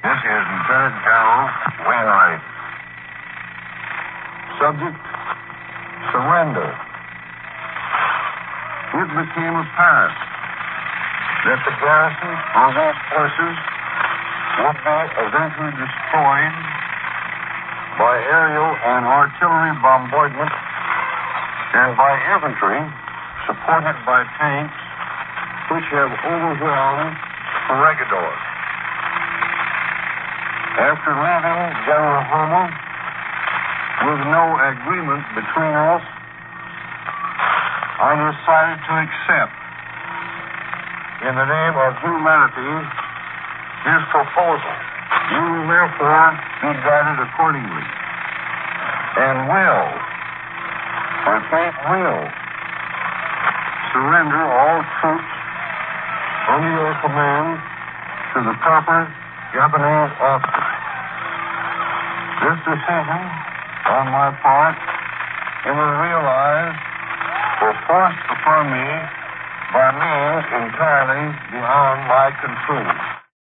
This is Lieutenant General Wainwright. Subject, surrender. It became apparent that the garrison of these places would be eventually destroyed by aerial and artillery bombardment and by infantry supported by tanks which have overwhelmed Corregidor. After leaving General Homer with no agreement between us, I decided to accept, in the name of humanity, his proposal. You will therefore be guided accordingly, and will, surrender all troops under your command to the proper Japanese officers. This decision, on my part, it was realized, was forced upon me by means entirely beyond my control.